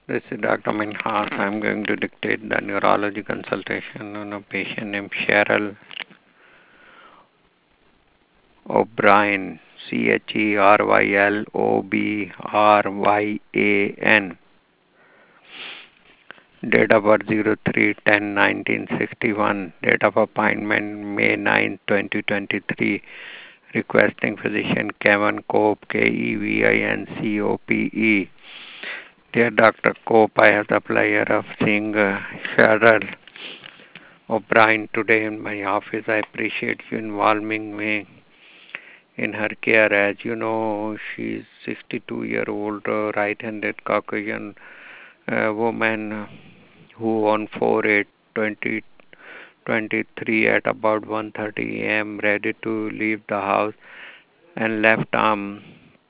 This is Dr. Minhas. I'm going to dictate the neurology consultation on a patient named Cheryl O'Brien, CHERYLOBRYAN. Date of birth 03/10/1961. Date of appointment May 9, 2023. Requesting physician Kevin Cope, KEVINCOPE. Dear Dr. Cope, I have the pleasure of seeing Cheryl O'Brien today in my office. I appreciate you involving me in her care. As you know, she's 62-year-old right-handed Caucasian woman who on 4/8/2023 at about 1:30 a.m. ready to leave the house and left arm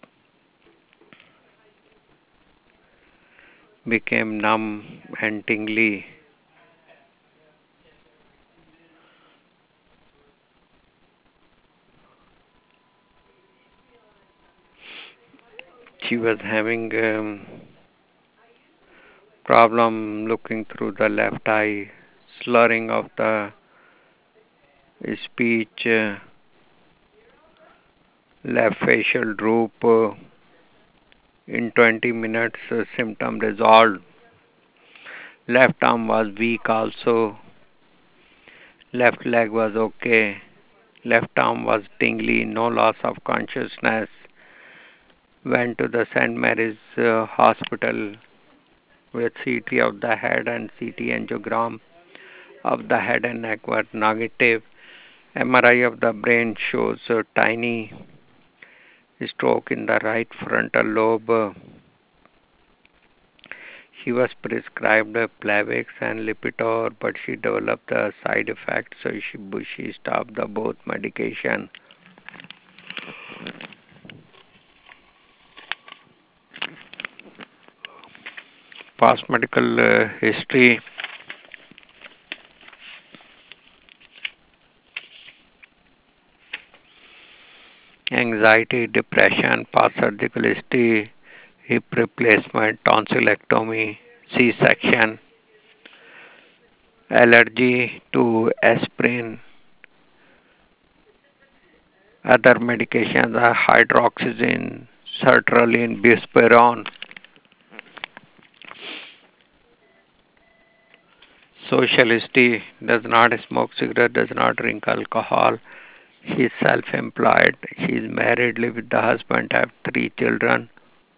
became numb and tingly. She was having problem looking through the left eye, slurring of the speech, left facial droop. In 20 minutes, symptom resolved. Left arm was weak also. Left leg was okay. Left arm was tingly, no loss of consciousness. Went to the St. Mary's Hospital with CT of the head and CT angiogram of the head and neck were negative. MRI of the brain shows a tiny stroke in the right frontal lobe. She was prescribed Plavix and Lipitor, but she developed a side effect, so she stopped the both medication. Past medical history. Anxiety, depression, past surgical history, hip replacement, tonsillectomy, C-section, allergy to aspirin, other medications are hydroxyzine, sertraline, buspirone. Social history, does not smoke cigarette, does not drink alcohol. She is self-employed. She is married, live with the husband, have 3 children.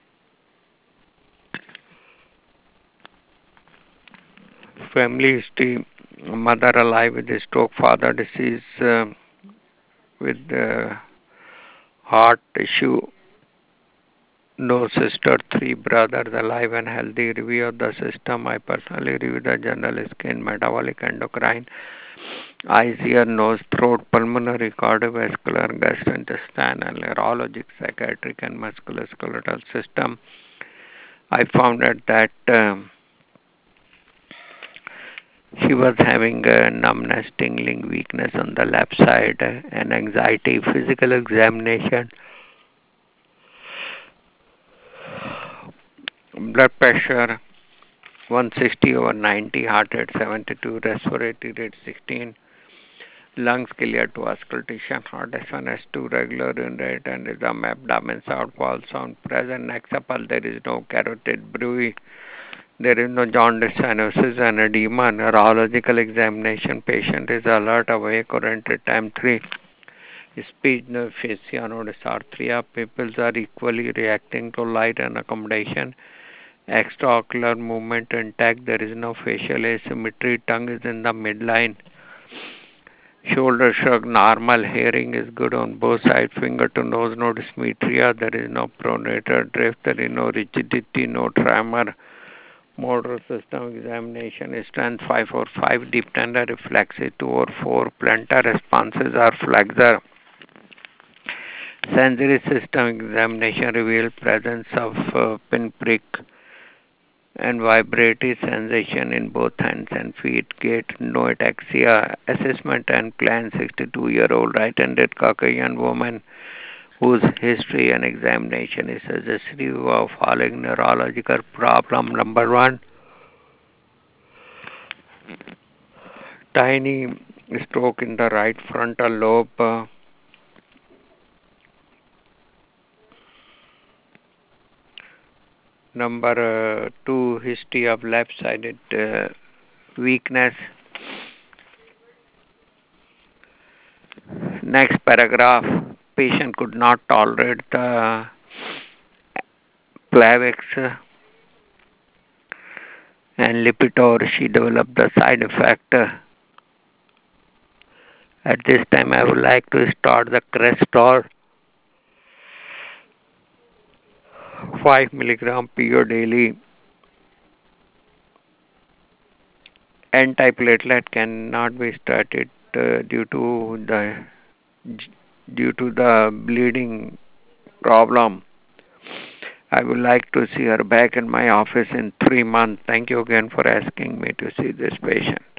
Family history, mother alive with a stroke, father deceased with heart issue, no sister, 3 brothers alive and healthy. Review of the system. I personally review the general skin, metabolic, endocrine, eyes, ear, nose, throat, pulmonary, cardiovascular, gastrointestinal, neurologic, psychiatric, and musculoskeletal system. I found out that she was having numbness, tingling, weakness on the left side, and anxiety. Physical examination. Blood pressure 160/90, heart rate 72, respiratory rate 16, lungs clear to auscultation, heart S1, S2, regular urine rate and rhythm, abdomen sound, pulse sound present, next upper, there is no carotid bruit, there is no jaundice, cyanosis and edema. Neurological examination, patient is alert, awake, or entered time 3. Speech, aphasia, no dysarthria, pupils are equally reacting to light and accommodation. Extraocular movement intact, there is no facial asymmetry, tongue is in the midline. Shoulder shrug normal, hearing is good on both sides, finger to nose, no dysmetria, there is no pronator drift, there is no rigidity, no tremor. Motor system examination, strength 5/5, deep tender reflexes 2/4, plantar responses are flexor. Sensory system examination revealed presence of pinprick and vibratory sensation in both hands and feet, gait, no ataxia. Assessment and plan, 62-year-old right-handed Caucasian woman whose history and examination is suggestive of following neurological problem. Number one, tiny stroke in the right frontal lobe. Number two, history of left-sided weakness. Next paragraph, patient could not tolerate the Plavix and Lipitor. She developed the side effect. At this time, I would like to start the Crestor 5 milligram PO daily. Antiplatelet cannot be started due to the bleeding problem. I would like to see her back in my office in 3 months. Thank you again for asking me to see this patient.